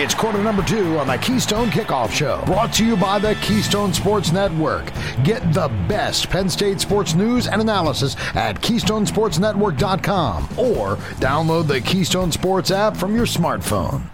It's quarter number 2 on the Keystone Kickoff Show, brought to you by the Keystone Sports Network. Get the best Penn State sports news and analysis at KeystonesportsNetwork.com or download the Keystone Sports app from your smartphone.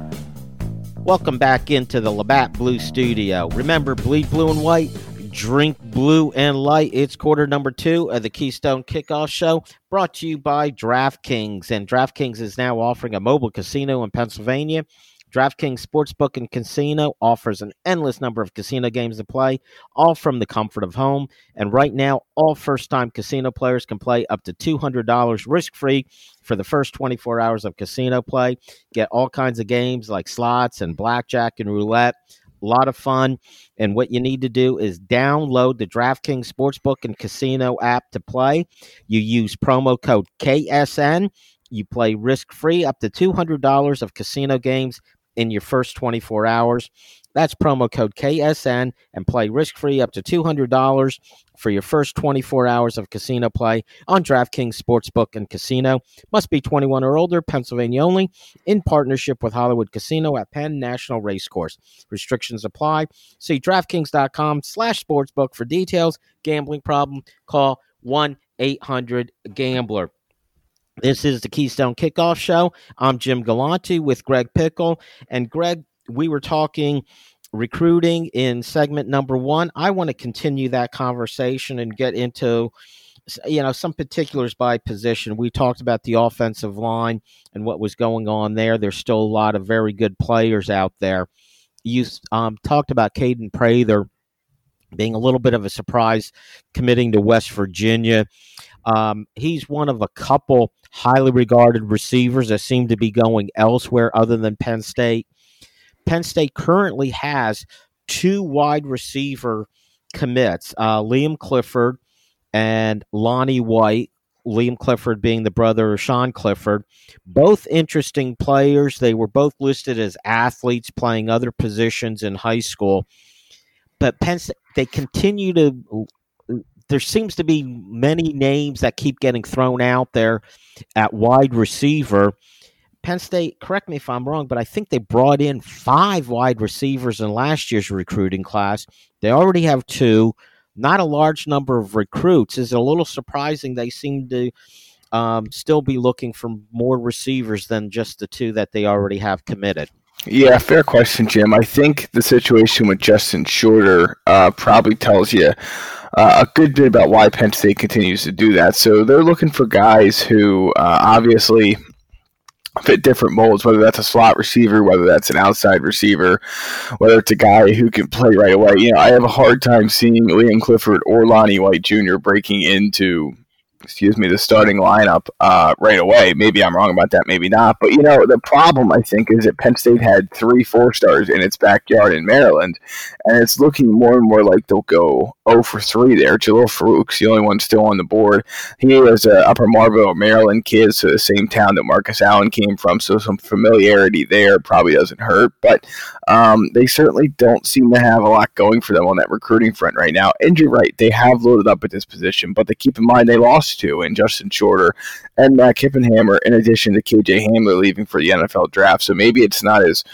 Welcome back into the Labatt Blue Studio. Remember, bleed blue and white, drink blue and light. It's quarter number 2 of the Keystone Kickoff Show, brought to you by DraftKings. And DraftKings is now offering a mobile casino in Pennsylvania. DraftKings Sportsbook and Casino offers an endless number of casino games to play, all from the comfort of home. And right now, all first-time casino players can play up to $200 risk-free for the first 24 hours of casino play. Get all kinds of games like slots and blackjack and roulette. A lot of fun. And what you need to do is download the DraftKings Sportsbook and Casino app to play. You use promo code KSN. You play risk-free up to $200 of casino games in your first 24 hours. That's promo code KSN and play risk-free up to $200 for your first 24 hours of casino play on DraftKings Sportsbook and Casino. Must be 21 or older, Pennsylvania only, in partnership with Hollywood Casino at Penn National Racecourse. Restrictions apply. See DraftKings.com/sportsbook for details. Gambling problem? Call 1-800-GAMBLER. This is the Keystone Kickoff Show. I'm Jim Galante with Greg Pickle. And Greg, we were talking recruiting in segment number 1. I want to continue that conversation and get into, some particulars by position. We talked about the offensive line and what was going on there. There's still a lot of very good players out there. You talked about Caden Prather being a little bit of a surprise committing to West Virginia. He's one of a couple highly regarded receivers that seem to be going elsewhere other than Penn State. Penn State currently has 2 wide receiver commits, Liam Clifford and Lonnie White, Liam Clifford being the brother of Sean Clifford. Both interesting players. They were both listed as athletes playing other positions in high school. But Penn State, they continue to... There seems to be many names that keep getting thrown out there at wide receiver. Penn State, correct me if I'm wrong, but I think they brought in 5 wide receivers in last year's recruiting class. They already have 2, not a large number of recruits. Is it a little surprising they seem to still be looking for more receivers than just the 2 that they already have committed? Yeah, fair question, Jim. I think the situation with Justin Shorter probably tells you a good bit about why Penn State continues to do that. So they're looking for guys who obviously fit different molds, whether that's a slot receiver, whether that's an outside receiver, whether it's a guy who can play right away. I have a hard time seeing Liam Clifford or Lonnie White Jr. breaking into the starting lineup right away. Maybe I'm wrong about that, maybe not. But, the problem, I think, is that Penn State had 3 4-stars in its backyard in Maryland, and it's looking more and more like they'll go 0 for 3 there. Jalil Farouk's the only one still on the board. He is an Upper Marlboro, Maryland kid, so the same town that Marcus Allen came from, so some familiarity there probably doesn't hurt. But they certainly don't seem to have a lot going for them on that recruiting front right now. And you're right, they have loaded up at this position, but they keep in mind they lost 2 in Justin Shorter and Matt Kippenhammer, in addition to KJ Hamler leaving for the NFL draft. So maybe it's not as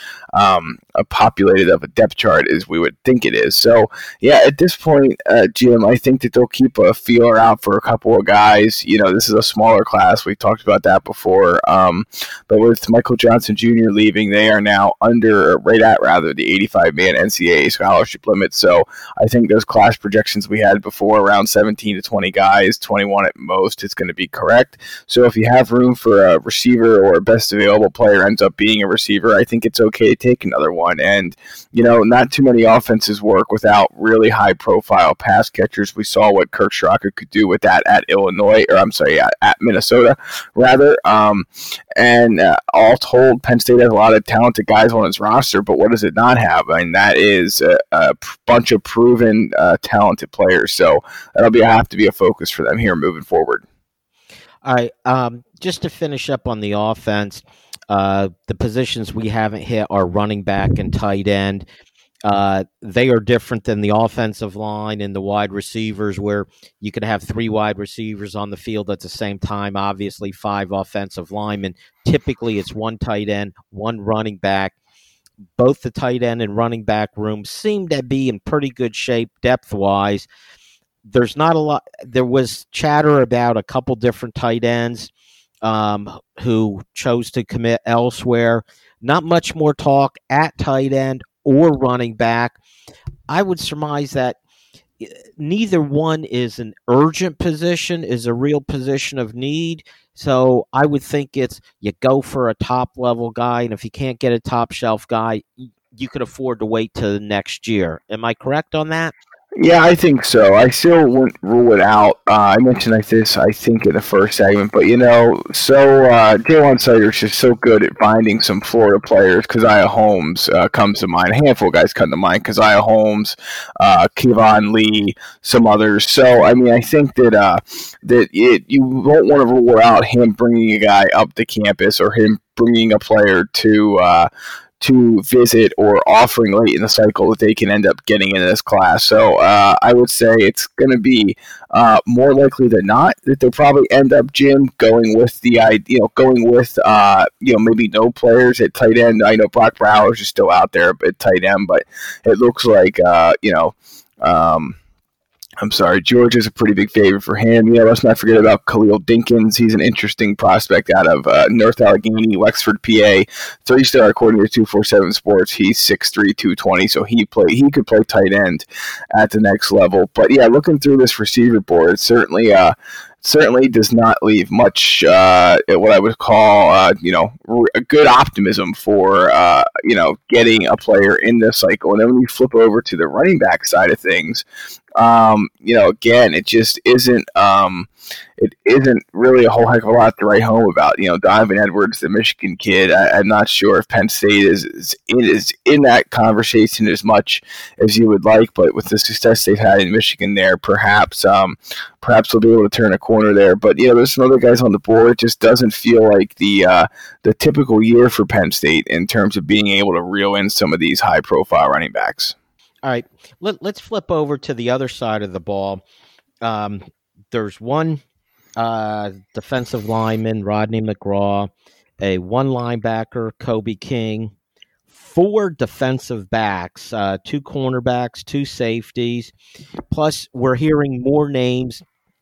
populated of a depth chart as we would think it is. So, yeah, at this point, Jim, I think that they'll keep a feeler out for a couple of guys. This is a smaller class. We talked about that before. But with Michael Johnson Jr. leaving, they are now right at the 85-man NCAA scholarship limit. So I think those class projections we had before, around 17 to 20 guys, 21 at most, is going to be correct. So if you have room for a receiver or a best available player ends up being a receiver, I think it's okay to take another one. And, not too many offenses work without really high-profile pass catchers. We saw what Kirk Schrocker could do with that at at Minnesota, rather. And all told, Penn State has a lot of talented guys on its roster, but what does it not have? That is a bunch of proven talented players. So that'll have to be a focus for them here moving forward. All right, just to finish up on the offense, the positions we haven't hit are running back and tight end. They are different than the offensive line and the wide receivers, where you could have 3 wide receivers on the field at the same time, obviously 5 offensive linemen. Typically, it's 1 tight end, 1 running back, both the tight end and running back room seem to be in pretty good shape depth-wise. There's not a lot. There was chatter about a couple different tight ends who chose to commit elsewhere. Not much more talk at tight end or running back. I would surmise that neither one is an urgent position, is a real position of need. So I would think it's you go for a top-level guy, and if you can't get a top-shelf guy, you could afford to wait till the next year. Am I correct on that? Yeah, I think so. I still wouldn't rule it out. I mentioned this, I think, in the first segment, but Jalen Sider is just so good at finding some Florida players. Keziah Holmes comes to mind. A handful of guys come to mind. Keziah Holmes, Kevon Lee, some others. So, I mean, I think that you won't want to rule out him bringing a guy up to campus or him bringing a player to visit or offering late in the cycle that they can end up getting into this class. So I would say it's going to be more likely than not that they'll probably end up, Jim, going with maybe no players at tight end. I know Brock Bowers is still out there at tight end, but it looks like Georgia's a pretty big favorite for him. Let's not forget about Khalil Dinkins. He's an interesting prospect out of North Allegheny, Wexford, PA. 3-star according to 247 Sports. He's 6'3", 220, so he could play tight end at the next level. But yeah, looking through this receiver board, it certainly does not leave much what I would call a good optimism for getting a player in this cycle. And then when you flip over to the running back side of things, again, it just isn't really a whole heck of a lot to write home about. Donovan Edwards, the Michigan kid, I'm not sure if Penn State is in that conversation as much as you would like, but with the success they've had in Michigan there, perhaps they'll be able to turn a corner there. But there's some other guys on the board. It just doesn't feel like the typical year for Penn State in terms of being able to reel in some of these high-profile running backs. All right, let's flip over to the other side of the ball. There's one defensive lineman, Rodney McGraw, one linebacker, Kobe King, 4 defensive backs, 2 cornerbacks, 2 safeties. Plus, we're hearing more names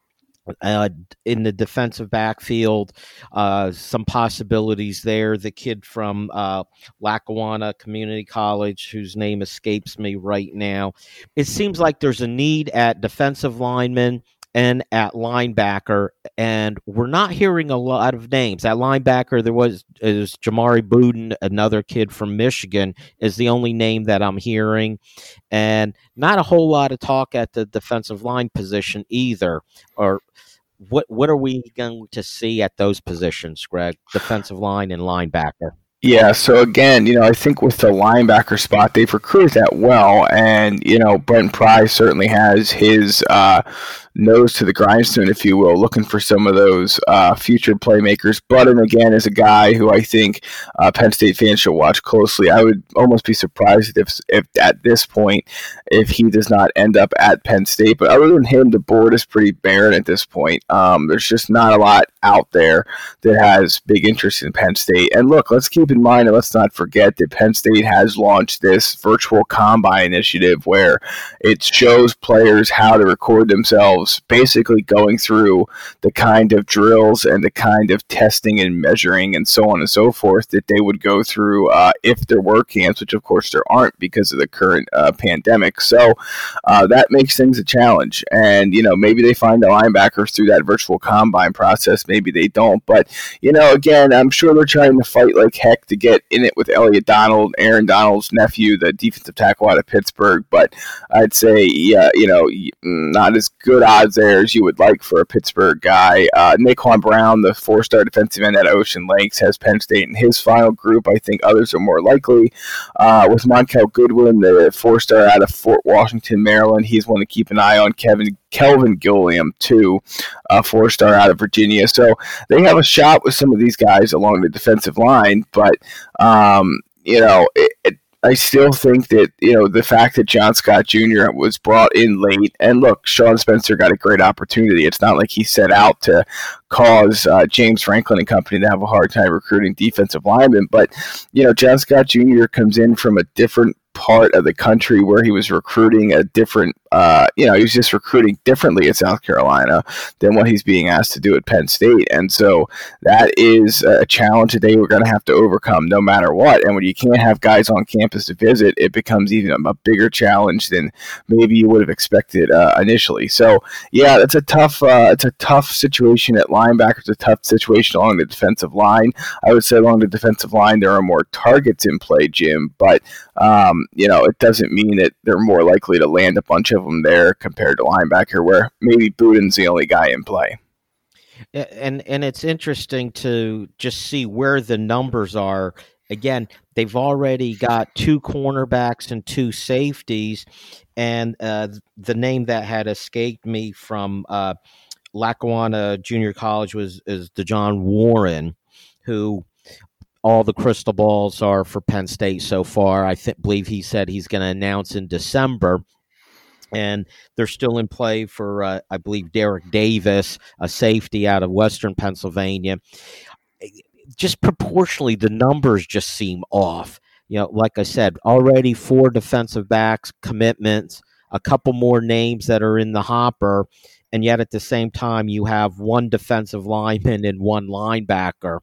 in the defensive backfield, some possibilities there. The kid from Lackawanna Community College, whose name escapes me right now. It seems like there's a need at defensive lineman and at linebacker, and we're not hearing a lot of names. At linebacker, is Jamari Buden, another kid from Michigan, is the only name that I'm hearing, and not a whole lot of talk at the defensive line position either. Or what are we going to see at those positions, Greg? Defensive line and linebacker. Yeah, so again, I think with the linebacker spot, they've recruited that well, and, Brent Pry certainly has his nose to the grindstone, if you will, looking for some of those future playmakers. Budden, again, is a guy who I think Penn State fans should watch closely. I would almost be surprised if at this point, if he does not end up at Penn State. But other than him, the board is pretty barren at this point. There's just not a lot out there that has big interest in Penn State. And look, let's keep in mind and let's not forget that Penn State has launched this virtual combine initiative where it shows players how to record themselves, basically going through the kind of drills and the kind of testing and measuring and so on and so forth that they would go through if there were camps, which of course there aren't because of the current pandemic. So that makes things a challenge. And, maybe they find the linebackers through that virtual combine process. Maybe they don't. But, again, I'm sure they're trying to fight like heck to get in it with Elliot Donald, Aaron Donald's nephew, the defensive tackle out of Pittsburgh. But I'd say, not as good odds there as you would like for a Pittsburgh guy. Naquan Brown, the 4-star defensive end at Ocean Lakes, has Penn State in his final group. I think others are more likely. With Monkel Goodwin, the 4-star out of Fort Washington, Maryland, he's one to keep an eye on. Kelvin Gilliam, too, a 4-star out of Virginia. So they have a shot with some of these guys along the defensive line, but I still think that, the fact that John Scott Jr. was brought in late, and look, Sean Spencer got a great opportunity. It's not like he set out to cause James Franklin and company to have a hard time recruiting defensive linemen. But, John Scott Jr. comes in from a different part of the country where he was recruiting a different, he was just recruiting differently at South Carolina than what he's being asked to do at Penn State. And so that is a challenge that they were going to have to overcome no matter what. And when you can't have guys on campus to visit, it becomes even a bigger challenge than maybe you would have expected initially. So yeah, it's a tough situation at linebacker. It's a tough situation along the defensive line. I would say along the defensive line, there are more targets in play, Jim, but it doesn't mean that they're more likely to land a bunch of them there compared to linebacker, where maybe Budin's the only guy in play. And it's interesting to just see where the numbers are. Again, they've already got 2 cornerbacks and 2 safeties, and the name that had escaped me from Lackawanna Junior College is DeJohn Warren, who all the crystal balls are for Penn State so far. I believe he said he's going to announce in December. And they're still in play for, I believe, Derek Davis, a safety out of Western Pennsylvania. Just proportionally, the numbers just seem off. Like I said, already 4 defensive backs commitments, a couple more names that are in the hopper, and yet at the same time, you have 1 defensive lineman and 1 linebacker.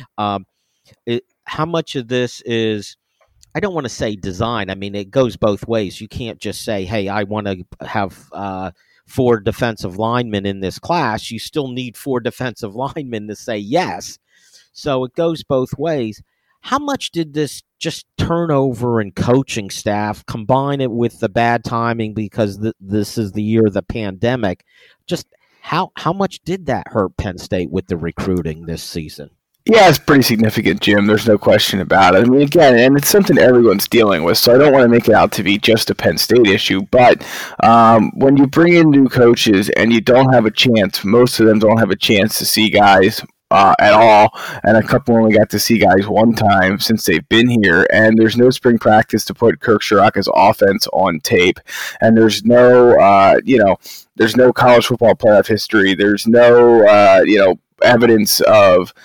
How much of this is, I don't want to say design. I mean, it goes both ways. You can't just say, hey, I want to have 4 defensive linemen in this class. You still need 4 defensive linemen to say yes. So it goes both ways. How much did this just turnover in coaching staff, combine it with the bad timing because this is the year of the pandemic, just how much did that hurt Penn State with the recruiting this season? Yeah, it's pretty significant, Jim. There's no question about it. I mean, again, and it's something everyone's dealing with, so I don't want to make it out to be just a Penn State issue. But when you bring in new coaches and you don't have a chance, most of them don't have a chance to see guys at all, and a couple only got to see guys one time since they've been here, and there's no spring practice to put Kirk Ciarrocca's offense on tape, and there's no, there's no college football playoff history. There's no, evidence of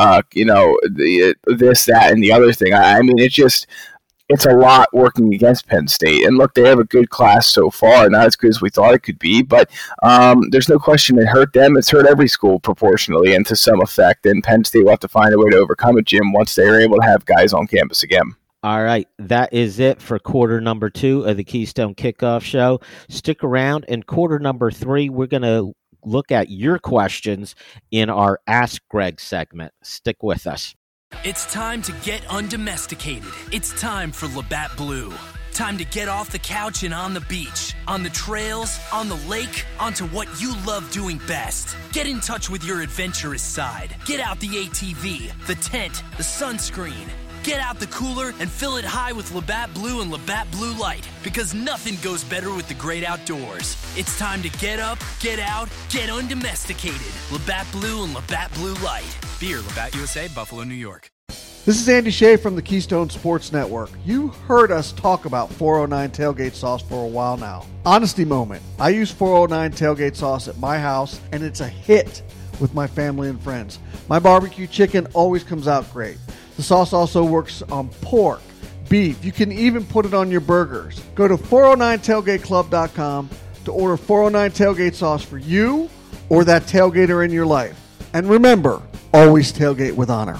this, that, and the other thing. I mean, it's a lot working against Penn State. And look, they have a good class so far, not as good as we thought it could be, but there's no question it hurt them. It's hurt every school proportionally and to some effect, and Penn State will have to find a way to overcome it, Jim, once they are able to have guys on campus again. All right, that is it for quarter number 2 of the Keystone Kickoff Show. Stick around. In quarter number 3, we're going to look at your questions in our Ask Greg segment. Stick with us. It's time to get undomesticated. It's time for Labatt Blue. Time to get off the couch and on the beach, on the trails, on the lake, onto what you love doing best. Get in touch with your adventurous side. Get out the ATV, the tent, the sunscreen. Get out the cooler and fill it high with Labatt Blue and Labatt Blue Light, because nothing goes better with the great outdoors. It's time to get up, get out, get undomesticated. Labatt Blue and Labatt Blue Light. Beer, Labatt USA, Buffalo, New York. This is Andy Shea from the Keystone Sports Network. You heard us talk about 409 tailgate sauce for a while now. Honesty moment. I use 409 tailgate sauce at my house, and it's a hit with my family and friends. My barbecue chicken always comes out great. The sauce also works on pork, beef. You can even put it on your burgers. Go to 409tailgateclub.com to order 409 tailgate sauce for you or that tailgater in your life. And remember, always tailgate with honor.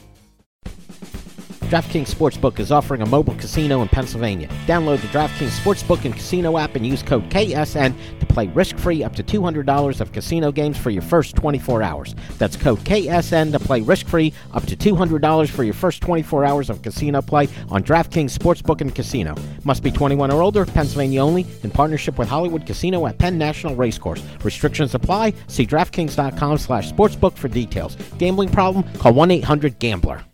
DraftKings Sportsbook is offering a mobile casino in Pennsylvania. Download the DraftKings Sportsbook and Casino app and use code KSN to play risk-free up to $200 of casino games for your first 24 hours. That's code KSN to play risk-free up to $200 for your first 24 hours of casino play on DraftKings Sportsbook and Casino. Must be 21 or older, Pennsylvania only, in partnership with Hollywood Casino at Penn National Racecourse. Restrictions apply. See DraftKings.com/sportsbook for details. Gambling problem? Call 1-800-GAMBLER.